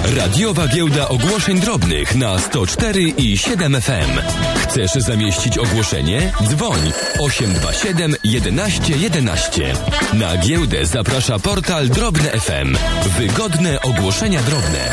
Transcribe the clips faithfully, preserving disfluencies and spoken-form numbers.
Radiowa Giełda Ogłoszeń Drobnych na sto cztery i siedem F M. Chcesz zamieścić ogłoszenie? Dzwoń osiem dwa siedem jedenaście jedenaście. Na giełdę zaprasza portal Drobne F M. Wygodne ogłoszenia drobne.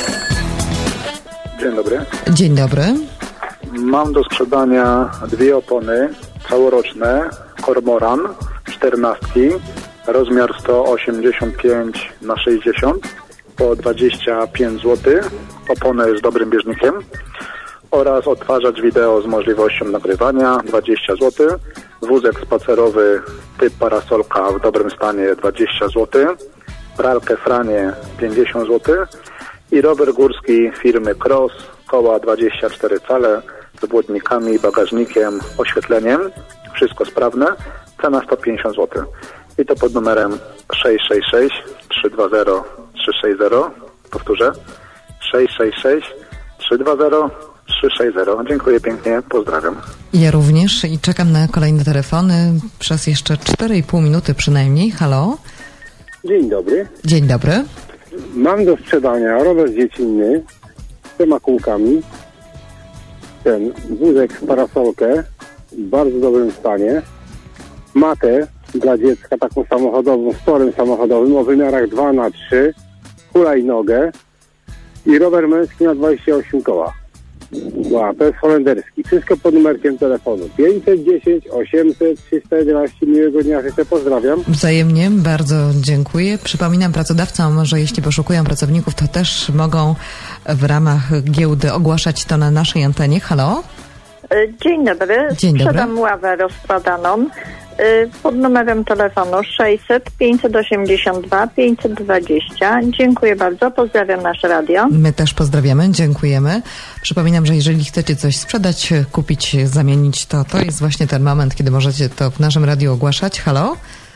Dzień dobry. Dzień dobry. Mam do sprzedania dwie opony całoroczne Cormoran czternastki, rozmiar sto osiemdziesiąt pięć na sześćdziesiąt po dwadzieścia pięć złotych. Opony z dobrym bieżnikiem oraz odtwarzacz wideo z możliwością nagrywania dwadzieścia złotych. Wózek spacerowy typ parasolka w dobrym stanie dwadzieścia złotych. Pralkę Franie pięćdziesiąt złotych i rower górski firmy Cross, koła dwadzieścia cztery cale z błotnikami, bagażnikiem, oświetleniem. Wszystko sprawne. Cena sto pięćdziesiąt złotych. I to pod numerem sześć sześć sześć trzy dwa zero trzy sześć zero. Powtórzę. sześć sześć sześć trzy dwa zero trzy sześć zero. Dziękuję pięknie. Pozdrawiam. Ja również i czekam na kolejne telefony przez jeszcze cztery i pół minuty przynajmniej. Halo? Dzień dobry. Dzień dobry. Mam do sprzedania rower dziecinny z trzema kółkami. Ten wózek z parasolkę w bardzo dobrym stanie. Matę dla dziecka taką samochodową, sporym samochodowym o wymiarach dwa na trzy. Hulajnogę i rower męski na dwadzieścia osiem koła. Wow, to jest holenderski. Wszystko pod numerkiem telefonu. pięćset dziesięć osiemset trzysta jedenaście. Miłego dnia życzę. Pozdrawiam. Wzajemnie, bardzo dziękuję. Przypominam pracodawcom, że jeśli poszukują pracowników, to też mogą w ramach giełdy ogłaszać to na naszej antenie. Halo? Dzień dobry. Dzień dobry. Sprzedam ławę rozkładaną pod numerem telefonu sześćset pięćset osiemdziesiąt dwa pięćset dwadzieścia. Dziękuję bardzo. Pozdrawiam nasze radio. My też pozdrawiamy. Dziękujemy. Przypominam, że jeżeli chcecie coś sprzedać, kupić, zamienić, to to jest właśnie ten moment, kiedy możecie to w naszym radiu ogłaszać. Halo?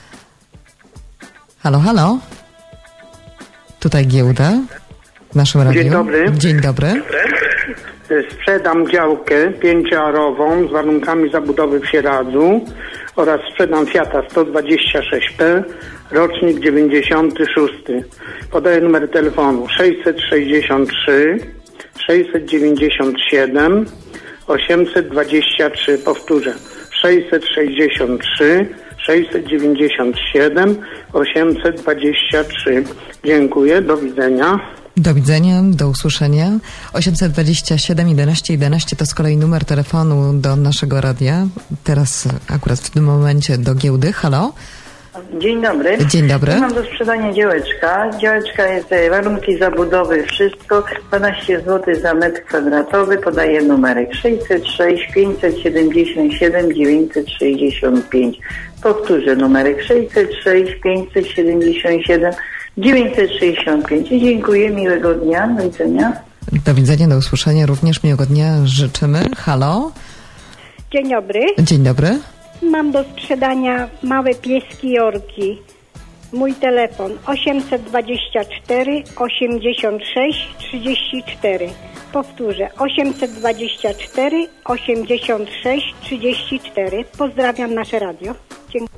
Halo, halo? Tutaj giełda w naszym radiu. Dzień dobry. Dzień dobry. Sprzedam działkę pięciarową z warunkami zabudowy w Sieradzu oraz sprzedam Fiata sto dwadzieścia sześć P, rocznik dziewięćdziesiąty szósty. Podaję numer telefonu sześćset sześćdziesiąt trzy sześćset dziewięćdziesiąt siedem osiemset dwadzieścia trzy. Powtórzę. sześćset sześćdziesiąt trzy sześćset dziewięćdziesiąt siedem osiemset dwadzieścia trzy. Dziękuję. Do widzenia. Do widzenia, do usłyszenia. osiemset dwadzieścia siedem jedenaście jedenaście to z kolei numer telefonu do naszego radia. Teraz akurat w tym momencie do giełdy. Halo? Dzień dobry. Dzień dobry. Mam do sprzedania działeczka. Działeczka jest, warunki zabudowy, wszystko. dwanaście złotych za metr kwadratowy. Podaję numerek sześćset sześć pięćset siedemdziesiąt siedem dziewięćset sześćdziesiąt pięć. Powtórzę numerek sześćset sześć pięćset siedemdziesiąt siedem dziewięćset sześćdziesiąt pięć. Dziękuję, miłego dnia, do widzenia. Do widzenia, do usłyszenia, również miłego dnia życzymy. Halo? Dzień dobry. Dzień dobry. Mam do sprzedania małe pieski Jorki. Mój telefon osiemset dwadzieścia cztery osiemdziesiąt sześć trzydzieści cztery. Powtórzę, osiemset dwadzieścia cztery osiemdziesiąt sześć trzydzieści cztery. Pozdrawiam nasze radio. Dziękuję.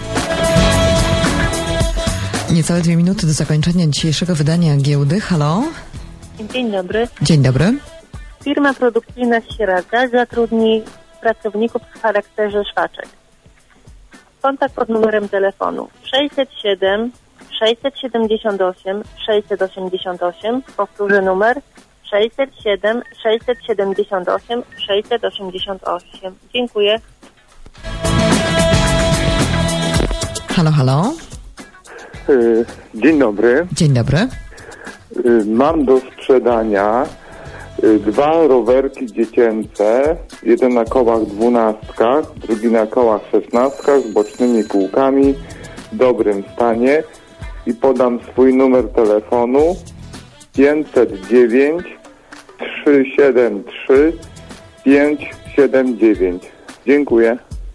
Niecałe dwie minuty do zakończenia dzisiejszego wydania giełdy. Halo? Dzień dobry. Dzień dobry. Firma produkcyjna z Sieradza zatrudni pracowników w charakterze szwaczek. Kontakt pod numerem telefonu sześćset siedem sześćset siedemdziesiąt osiem sześćset osiemdziesiąt osiem. Powtórzę numer sześćset siedem sześćset siedemdziesiąt osiem sześćset osiemdziesiąt osiem. Dziękuję. Halo, halo? Dzień dobry. Dzień dobry. Mam do sprzedania dwa rowerki dziecięce, jeden na kołach dwunastkach, drugi na kołach szesnastkach z bocznymi kółkami w dobrym stanie i podam swój numer telefonu pięćset dziewięć trzysta siedemdziesiąt trzy pięćset siedemdziesiąt dziewięć. Dziękuję.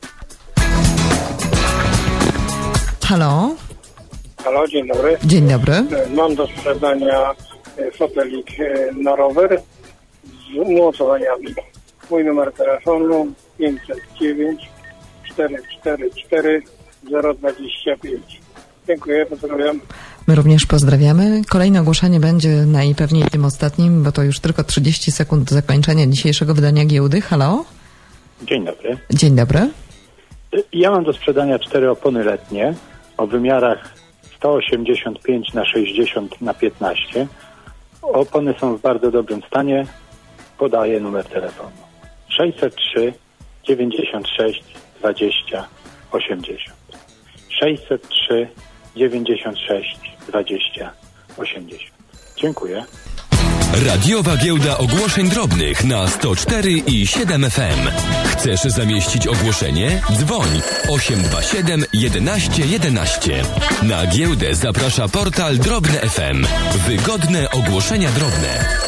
Halo? Halo, dzień dobry. Dzień dobry. Mam do sprzedania fotelik na rower z umocowaniami. Mój numer telefonu pięćset dziewięć czterysta czterdzieści cztery zero dwadzieścia pięć. Dziękuję, pozdrawiam. My również pozdrawiamy. Kolejne ogłoszenie będzie najpewniej tym ostatnim, bo to już tylko trzydzieści sekund do zakończenia dzisiejszego wydania giełdy. Halo? Dzień dobry. Dzień dobry. Ja mam do sprzedania cztery opony letnie o wymiarach sto osiemdziesiąt pięć na sześćdziesiąt na piętnaście. Opony są w bardzo dobrym stanie. Podaję numer telefonu. sześćset trzy dziewięćdziesiąt sześć dwadzieścia osiemdziesiąt. sześćset trzy dziewięćdziesiąt sześć dwadzieścia osiemdziesiąt. Dziękuję. Radiowa Giełda Ogłoszeń Drobnych na sto cztery i siedem F M. Chcesz zamieścić ogłoszenie? Dzwoń osiem dwa siedem jedenaście jedenaście. Na giełdę zaprasza portal Drobne F M. Wygodne ogłoszenia drobne.